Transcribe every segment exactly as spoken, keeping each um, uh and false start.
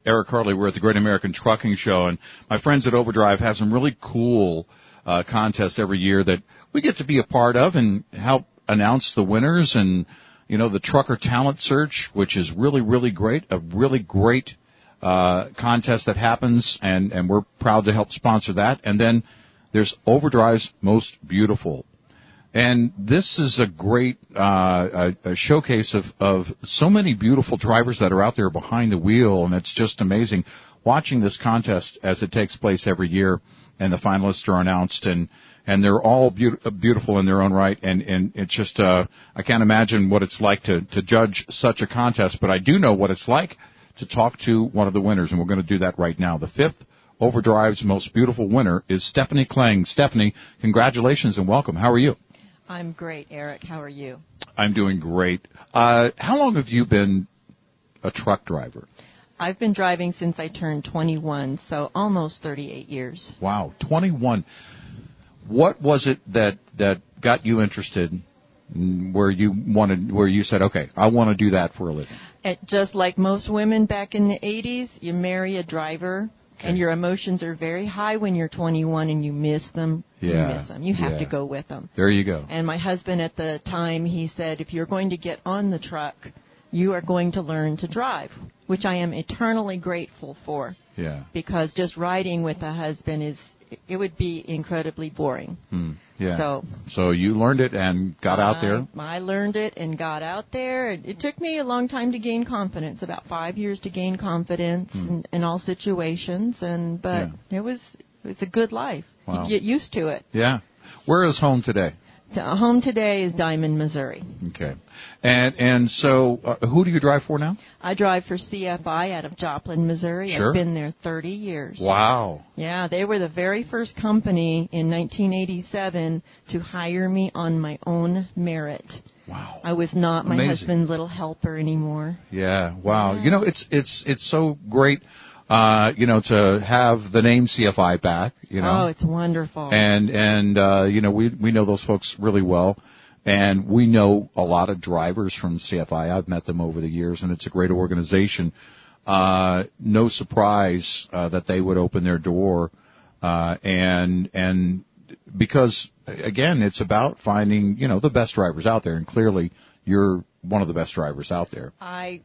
Eric Harley. We're at the Great American Trucking Show, and my friends at Overdrive have some really cool uh, contests every year that we get to be a part of and help announce the winners and, you know, the Trucker Talent Search, which is really, really great, a really great uh contest that happens, and, and we're proud to help sponsor that. And then there's Overdrive's Most Beautiful. And this is a great uh, a, a showcase of, of so many beautiful drivers that are out there behind the wheel, and it's just amazing watching this contest as it takes place every year, and the finalists are announced, and, and they're all be- beautiful in their own right, and, and it's just, uh, I can't imagine what it's like to, to judge such a contest, but I do know what it's like to talk to one of the winners, and we're going to do that right now. The fifth Overdrive's Most Beautiful winner is Stephanie Klang. Stephanie, congratulations and welcome. How are you? I'm great, Eric. How are you? I'm doing great. Uh, how long have you been a truck driver? I've been driving since I turned twenty-one, so almost thirty-eight years. Wow, twenty-one. What was it that, that got you interested, where you wanted, where you said, okay, I want to do that for a living? It, just like most women back in the eighties, you marry a driver. Okay. And your emotions are very high when you're twenty-one and you miss them. Yeah. You miss them. You have yeah. to go with them. There you go. And my husband at the time, he said, if you're going to get on the truck, you are going to learn to drive, which I am eternally grateful for. Yeah. Because just riding with a husband is, it would be incredibly boring. Hmm. Yeah. So, so you learned it and got I, out there? I learned it and got out there. It, it took me a long time to gain confidence, about five years to gain confidence hmm. in, in all situations. And but yeah. it was it was a good life. Wow. You get used to it. Yeah. Where is home today? To, home today is Diamond, Missouri. Okay. And and so uh, who do you drive for now? I drive for C F I out of Joplin, Missouri. Sure. I've been there thirty years. Wow. Yeah, they were the very first company in nineteen eighty-seven to hire me on my own merit. Wow. I was not my Amazing. husband's little helper anymore. Yeah. Wow. Yeah. You know, it's it's it's so great. Uh, you know, to have the name C F I back, you know. Oh, it's wonderful. And, and, uh, you know, we, we know those folks really well. And we know a lot of drivers from C F I. I've met them over the years, and it's a great organization. Uh, no surprise, uh, that they would open their door. Uh, and, and because, again, it's about finding, you know, the best drivers out there. And clearly, you're one of the best drivers out there. I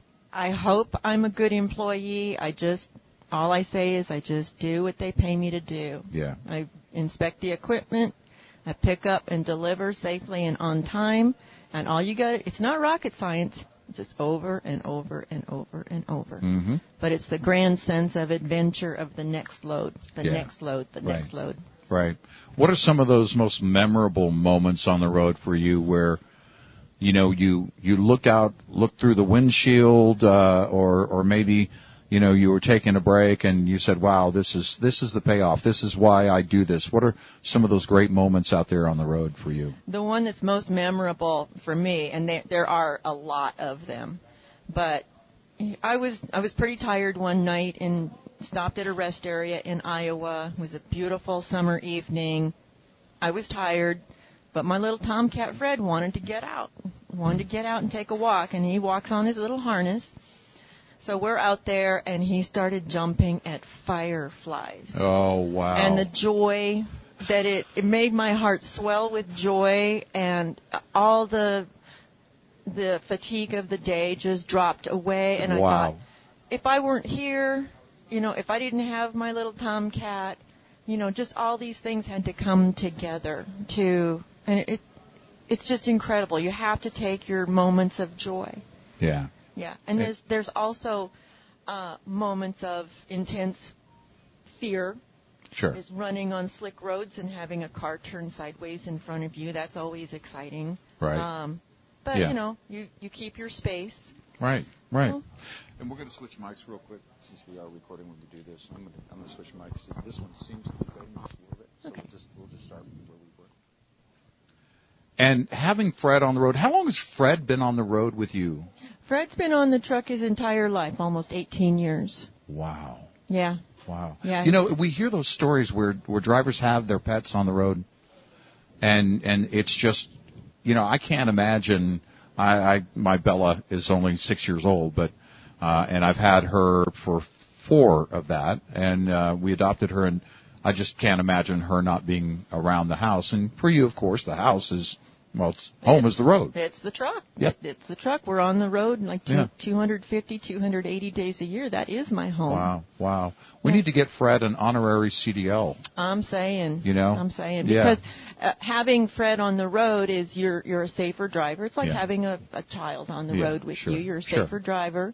I hope I'm a good employee. I just, all I say is I just do what they pay me to do. Yeah. I inspect the equipment. I pick up and deliver safely and on time. And all you got, it's not rocket science. It's just over and over and over and over. Mm-hmm. But it's the grand sense of adventure of the next load, the yeah. next load, the right. next load. Right. What are some of those most memorable moments on the road for you where, you know, you, you looked out, looked through the windshield, uh, or, or maybe, you know, you were taking a break and you said, wow, this is, this is the payoff. This is why I do this. What are some of those great moments out there on the road for you? The one that's most memorable for me, and there, there are a lot of them, but I was, I was pretty tired one night and stopped at a rest area in Iowa. It was a beautiful summer evening. I was tired. But my little tomcat Fred wanted to get out, wanted to get out and take a walk, and he walks on his little harness. So we're out there, and he started jumping at fireflies. Oh, wow. And the joy that it, it made my heart swell with joy, and all the the fatigue of the day just dropped away. And I wow. thought, if I weren't here, you know, if I didn't have my little tomcat, you know, just all these things had to come together to... And it, it's just incredible. You have to take your moments of joy. Yeah. Yeah. And there's there's also uh, moments of intense fear. Sure. Is running on slick roads and having a car turn sideways in front of you. That's always exciting. Right. Um, but, yeah. you know, you, you keep your space. Right, right. Well, and we're going to switch mics real quick since we are recording when we do this. I'm going to, I'm going to switch mics. This one seems to be fading off a little bit. So okay. we'll just, we'll just start where we were. And having Fred on the road, how long has Fred been on the road with you? Fred's been on the truck his entire life, almost eighteen years. Wow. Yeah. Wow. Yeah. You know, we hear those stories where, where drivers have their pets on the road, and and it's just, you know, I can't imagine. I, I my Bella is only six years old, but uh, and I've had her for four of that, and uh, we adopted her, and I just can't imagine her not being around the house. And for you, of course, the house is, well, it's, home it's, is the road. It's the truck. Yep. It, it's the truck. We're on the road like two, Yeah. two hundred fifty, two hundred eighty days a year. That is my home. Wow, wow. We Yeah. need to get Fred an honorary C D L. I'm saying. You know? I'm saying. Yeah. Because uh, having Fred on the road is you're, you're a safer driver. It's like Yeah. having a, a child on the Yeah, road with sure, you. You're a sure. safer driver.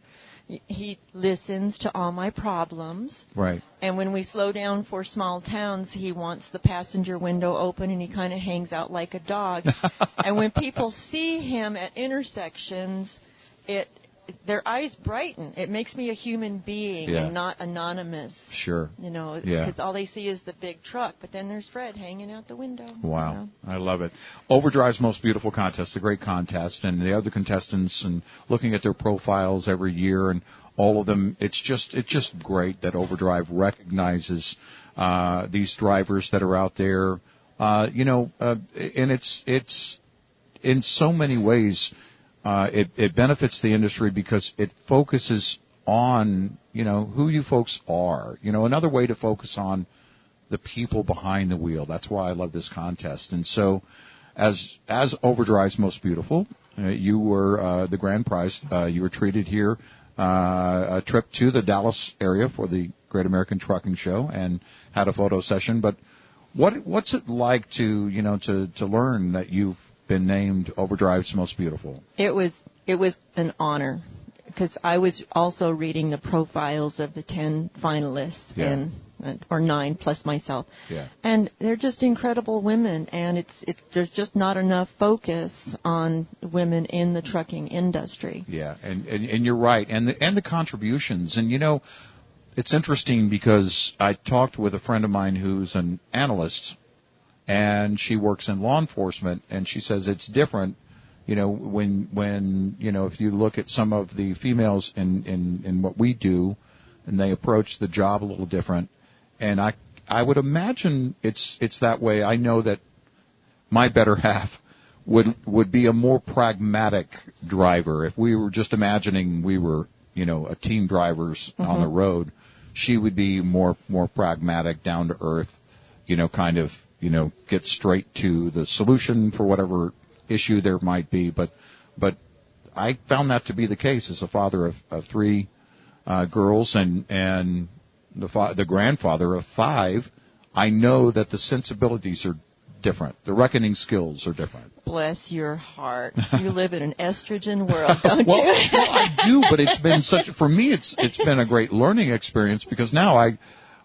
He listens to all my problems. Right. And when we slow down for small towns, he wants the passenger window open and he kind of hangs out like a dog. And when people see him at intersections, it their eyes brighten. It makes me a human being Yeah. and not anonymous. Sure. You know, Yeah. because all they see is the big truck, but then there's Fred hanging out the window. Wow. You know? I love it. Overdrive's Most Beautiful Contest, a great contest, and the other contestants and looking at their profiles every year and all of them, it's just it's just great that Overdrive recognizes uh, these drivers that are out there. Uh, you know, uh, and it's it's in so many ways uh, it, it benefits the industry because it focuses on, you know, who you folks are. You know, another way to focus on the people behind the wheel. That's why I love this contest. And so, as as Overdrive's Most Beautiful, uh, you were uh, the grand prize. Uh, you were treated here uh, a trip to the Dallas area for the Great American Trucking Show and had a photo session. But what what's it like to you know to to learn that you've been named Overdrive's Most Beautiful? It was it was an honor because I was also reading the profiles of the ten finalists Yeah. and or nine plus myself. Yeah. And they're just incredible women, and it's it's there's just not enough focus on women in the trucking industry. Yeah, and, and, and you're right, and the, and the contributions. And, you know, it's interesting because I talked with a friend of mine who's an analyst, and she works in law enforcement, and she says it's different, you know, when, when you know, if you look at some of the females in, in, in what we do, and they approach the job a little different. And I I would imagine it's it's that way. I know that my better half would would be a more pragmatic driver. If we were just imagining we were, you know, a team drivers Mm-hmm. on the road, she would be more more pragmatic, down to earth, you know, kind of, you know, get straight to the solution for whatever issue there might be. But but I found that to be the case as a father of, of three uh, girls and and the fa- the grandfather of five. I know that the sensibilities are different. The reckoning skills are different. Bless your heart. You live in an estrogen world, don't well, you? well, I do, but it's been such for me. It's it's been a great learning experience because now I,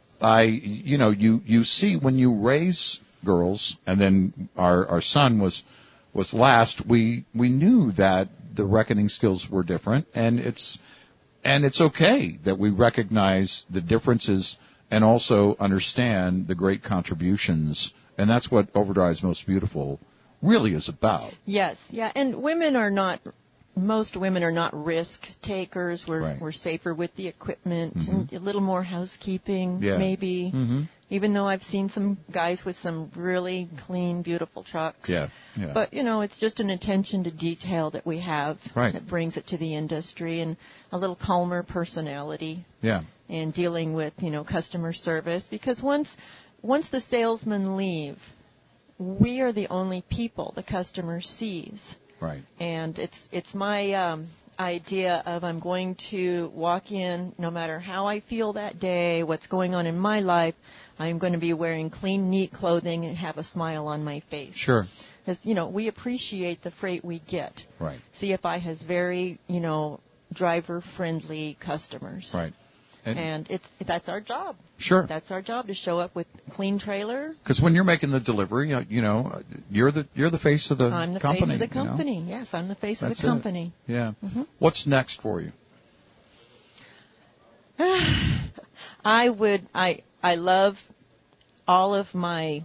I you know you you see when you raise girls, and then our our son was was last. We we knew that the reckoning skills were different, and it's and it's okay that we recognize the differences and also understand the great contributions. And that's what Overdrive's Most Beautiful really is about. Yes, yeah, and women are not. Most women are not risk takers. We're Right. we're safer with the equipment Mhm. and a little more housekeeping, Yeah. maybe. Mm-hmm. Even though I've seen some guys with some really clean, beautiful trucks. Yeah, yeah. But, you know, it's just an attention to detail that we have Right. that brings it to the industry, and a little calmer personality yeah, in dealing with, you know, customer service. Because once once the salesmen leave, we are the only people the customer sees. right. And it's it's my um, idea of I'm going to walk in, no matter how I feel that day, what's going on in my life, I'm going to be wearing clean, neat clothing and have a smile on my face. Sure. Because, you know, we appreciate the freight we get. Right, C F I has very, you know, driver-friendly customers. right. And, And it's that's our job. sure. That's our job, to show up with clean trailer. Because when you're making the delivery, uh, you know, you're the you're the face of the I'm the company. face of the you know? company. Yes, I'm the face That's of the it. company. Yeah. Mhm. What's next for you? I would I I love all of my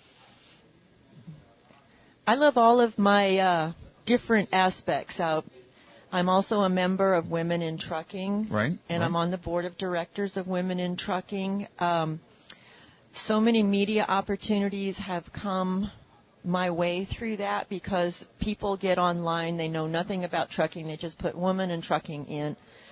I love all of my uh, different aspects. Uh, I'm also a member of Women in Trucking, Right. and right. I'm on the board of directors of Women in Trucking. Um, so many media opportunities have come my way through that because people get online, they know nothing about trucking, they just put women in trucking in,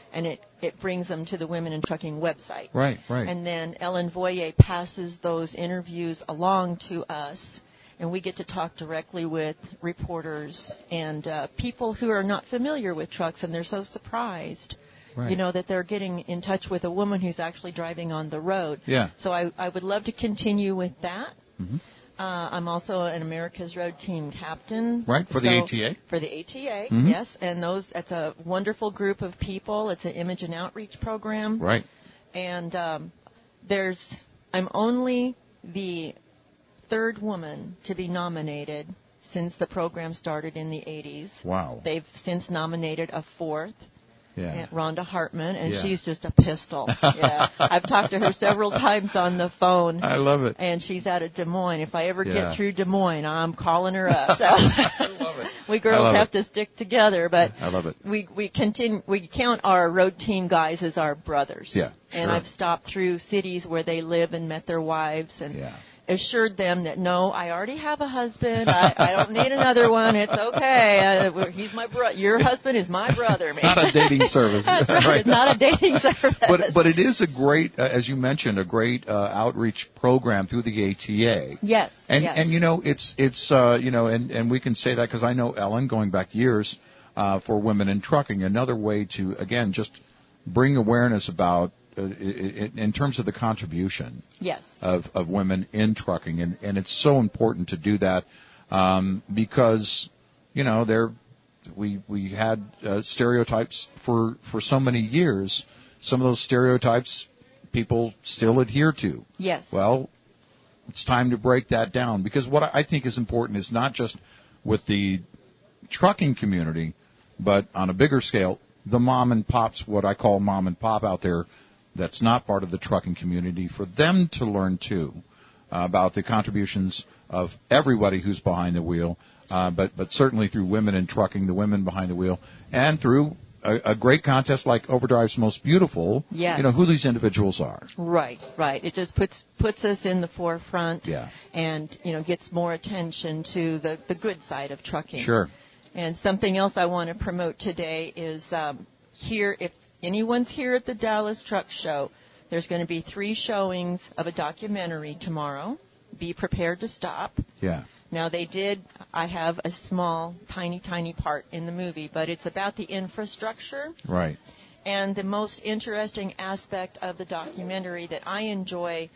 and it, it brings them to the Women in Trucking website. Right, right. And then Ellen Voyer passes those interviews along to us, and we get to talk directly with reporters and uh, people who are not familiar with trucks, and they're so surprised, right. you know, that they're getting in touch with a woman who's actually driving on the road. Yeah. So I, I would love to continue with that. Mm-hmm. Uh, I'm also an America's Road Team captain. Right, for so the A T A? For the A T A, mm-hmm. yes. And those, it's a wonderful group of people. It's an image and outreach program. Right. And um, there's, I'm only the third woman to be nominated since the program started in the eighties. Wow. They've since nominated a fourth. Yeah. Rhonda Hartman, and yeah. she's just a pistol. Yeah, I've talked to her several times on the phone. I love it. And she's out of Des Moines. If I ever yeah. get through Des Moines, I'm calling her up. So I love it. We girls have it. to stick together, but I love it. We we continue. We count our road team guys as our brothers. Yeah, and sure. I've stopped through cities where they live and met their wives and. Yeah. Assured them that no, I already have a husband. I, I don't need another one. It's okay. Uh, he's my bro. Your husband is my brother. It's not a dating service. That's right. right. It's not a dating service. But but it is a great, uh, as you mentioned, a great uh, outreach program through the A T A. Yes. And yes. and you know it's it's uh, you know and and we can say that because I know Ellen going back years uh, for Women in Trucking. Another way to again just bring awareness about. Uh, in terms of the contribution yes. of, of women in trucking, and, and it's so important to do that um, because you know there we we had uh, stereotypes for, for so many years. Some of those stereotypes people still adhere to. Yes. Well, it's time to break that down because what I think is important is not just with the trucking community, but on a bigger scale, the mom and pops, what I call mom and pop out there. That's not part of the trucking community, for them to learn, too, uh, about the contributions of everybody who's behind the wheel, uh, but, but certainly through Women in Trucking, the women behind the wheel, and through a, a great contest like Overdrive's Most Beautiful, yes. you know, who these individuals are. Right, right. It just puts puts us in the forefront yeah. and, you know, gets more attention to the, the good side of trucking. Sure. And something else I want to promote today is um, here, if anyone's here at the Dallas Truck Show, there's going to be three showings of a documentary tomorrow. Be prepared to stop. Yeah. Now, they did, I have a small, tiny, tiny part in the movie, but it's about the infrastructure. Right. And the most interesting aspect of the documentary that I enjoy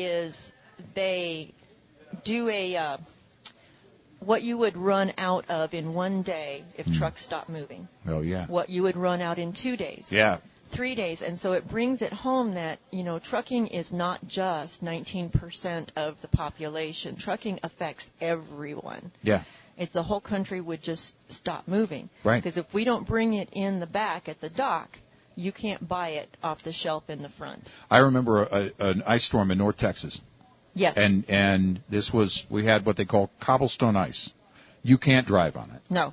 is they do a, uh, what you would run out of in one day if mm. trucks stopped moving. Oh, yeah. What you would run out in two days. Yeah. Three days. And so it brings it home that, you know, trucking is not just nineteen percent of the population. Trucking affects everyone. Yeah. It's the whole country would just stop moving. Right. Because if we don't bring it in the back at the dock, you can't buy it off the shelf in the front. I remember a, an ice storm in North Texas. Yes. And and this was, we had what they call cobblestone ice. You can't drive on it. No.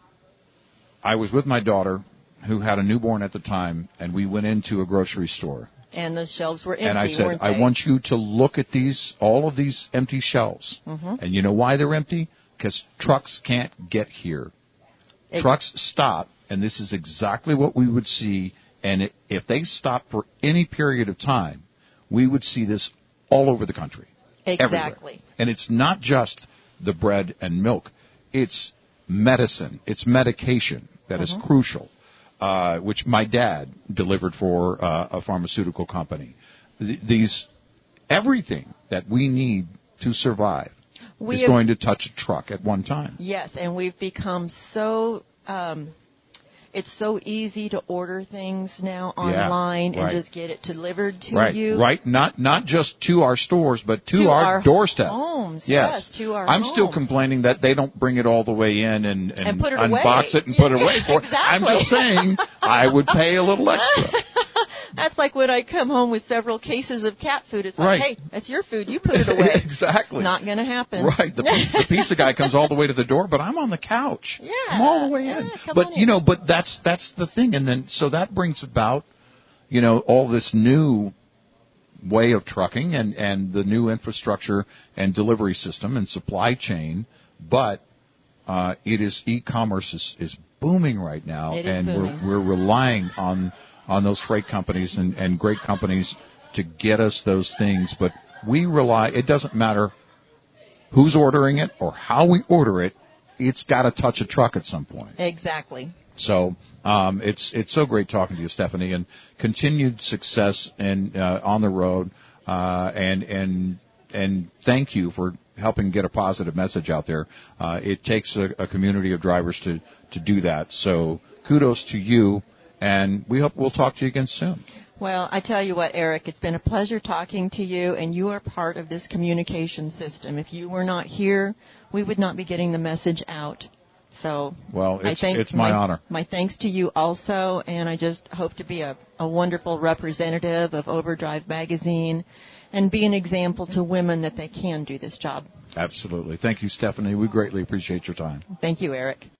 I was with my daughter, who had a newborn at the time, and we went into a grocery store. And the shelves were empty, and I said, weren't they? I want you to look at these, all of these empty shelves. Mm-hmm. And you know why they're empty? Because trucks can't get here. It, trucks stop, and this is exactly what we would see. And it, if they stop for any period of time, we would see this all over the country. Exactly. Everywhere. And it's not just the bread and milk. It's medicine. It's medication that mm-hmm. is crucial, uh, which my dad delivered for uh, a pharmaceutical company. Th- these, everything that we need to survive we is have, going to touch a truck at one time. Yes, and we've become so... Um, It's so easy to order things now online yeah, and right. just get it delivered to right, you. Right, not not just to our stores, but to, to our, our doorstep. Homes, yes. yes, to our I'm homes. still complaining that they don't bring it all the way in and, and, and put it unbox away. it and put it away for exactly. I'm just saying I would pay a little extra. That's like when I come home with several cases of cat food. It's like, right. hey, that's your food. You put it away. Exactly. Not going to happen. Right. The, the pizza guy comes all the way to the door, but I'm on the couch. Yeah. I'm all the way yeah, in. Come but, on you in. know, but that's that's the thing. And then so that brings about, you know, all this new way of trucking and, and the new infrastructure and delivery system and supply chain. But uh, it is e-commerce is, is booming right now. It is and booming. we're we're relying on on those freight companies and, and great companies to get us those things. But we rely, it doesn't matter who's ordering it or how we order it, it's got to touch a truck at some point. Exactly. So um, it's it's so great talking to you, Stephanie, and continued success and uh, on the road, uh, and and and thank you for helping get a positive message out there. Uh, it takes a, a community of drivers to to do that. So kudos to you, and we hope we'll talk to you again soon. Well, I tell you what, Eric, it's been a pleasure talking to you, and you are part of this communication system. If you were not here, we would not be getting the message out. So well, it's, I thank it's my, my honor. My thanks to you also, and I just hope to be a, a wonderful representative of Overdrive Magazine and be an example to women that they can do this job. Absolutely. Thank you, Stephanie. We greatly appreciate your time. Thank you, Eric.